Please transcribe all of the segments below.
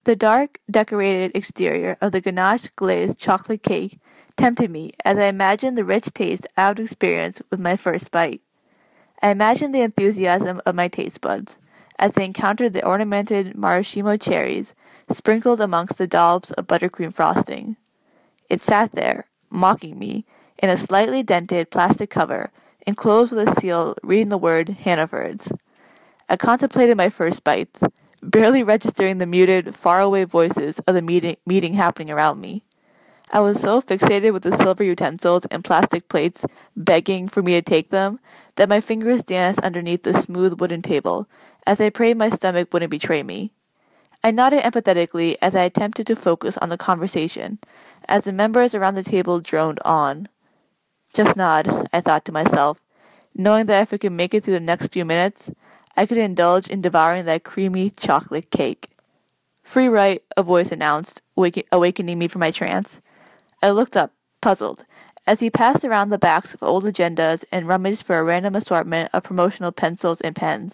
The dark, decorated exterior of the ganache-glazed chocolate cake tempted me as I imagined the rich taste I would experience with my first bite. I imagined the enthusiasm of my taste buds as they encountered the ornamented maraschino cherries sprinkled amongst the dollops of buttercream frosting. It sat there, mocking me, in a slightly dented plastic cover enclosed with a seal reading the word Hannaford's. I contemplated my first bites, barely registering the muted, faraway voices of the meeting happening around me. I was so fixated with the silver utensils and plastic plates begging for me to take them that my fingers danced underneath the smooth wooden table as I prayed my stomach wouldn't betray me. I nodded empathetically as I attempted to focus on the conversation, as the members around the table droned on. Just nod, I thought to myself, knowing that if I could make it through the next few minutes, I could indulge in devouring that creamy chocolate cake. "Free right," a voice announced, awakening me from my trance. I looked up, puzzled, as he passed around the backs of old agendas and rummaged for a random assortment of promotional pencils and pens.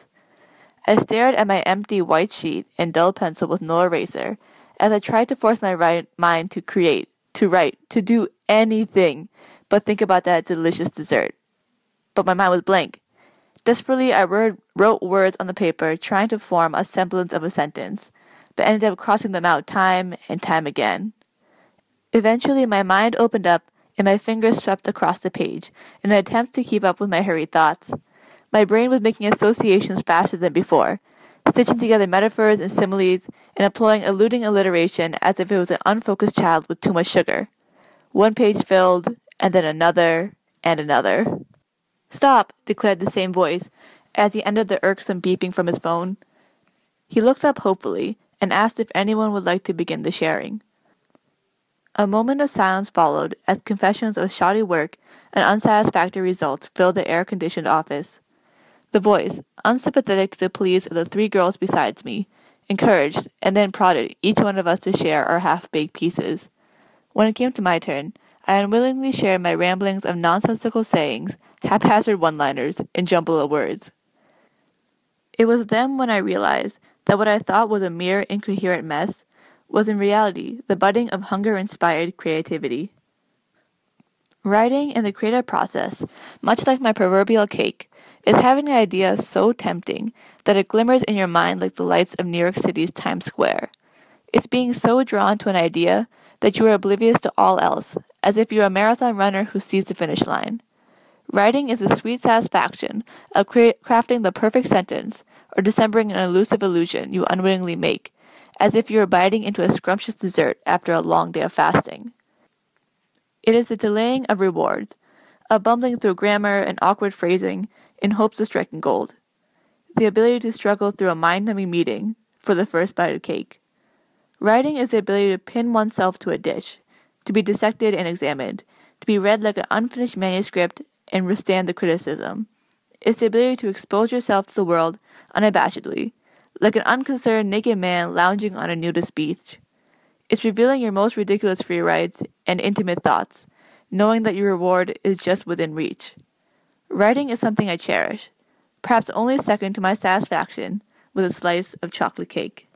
I stared at my empty white sheet and dull pencil with no eraser, as I tried to force my mind to create, to write, to do anything but think about that delicious dessert. But my mind was blank. Desperately, I wrote words on the paper, trying to form a semblance of a sentence, but ended up crossing them out time and time again. Eventually, my mind opened up and my fingers swept across the page in an attempt to keep up with my hurried thoughts. My brain was making associations faster than before, stitching together metaphors and similes and employing eluding alliteration as if it was an unfocused child with too much sugar. One page filled, and then another, and another. "Stop," declared the same voice, as he ended the irksome beeping from his phone. He looked up hopefully and asked if anyone would like to begin the sharing. A moment of silence followed as confessions of shoddy work and unsatisfactory results filled the air-conditioned office. The voice, unsympathetic to the pleas of the three girls beside me, encouraged and then prodded each one of us to share our half-baked pieces. When it came to my turn, I unwillingly shared my ramblings of nonsensical sayings, haphazard one-liners, and jumble of words. It was then when I realized that what I thought was a mere incoherent mess was in reality the budding of hunger-inspired creativity. Writing in the creative process, much like my proverbial cake, is having an idea so tempting that it glimmers in your mind like the lights of New York City's Times Square. It's being so drawn to an idea that you are oblivious to all else, as if you're a marathon runner who sees the finish line. Writing is the sweet satisfaction of crafting the perfect sentence or dissembling an elusive illusion you unwittingly make, as if you were biting into a scrumptious dessert after a long day of fasting. It is the delaying of rewards, of bumbling through grammar and awkward phrasing in hopes of striking gold. The ability to struggle through a mind-numbing meeting for the first bite of cake. Writing is the ability to pin oneself to a dish, to be dissected and examined, to be read like an unfinished manuscript and withstand the criticism. It's the ability to expose yourself to the world unabashedly, like an unconcerned naked man lounging on a nudist beach. It's revealing your most ridiculous free rides and intimate thoughts, knowing that your reward is just within reach. Writing is something I cherish, perhaps only second to my satisfaction with a slice of chocolate cake.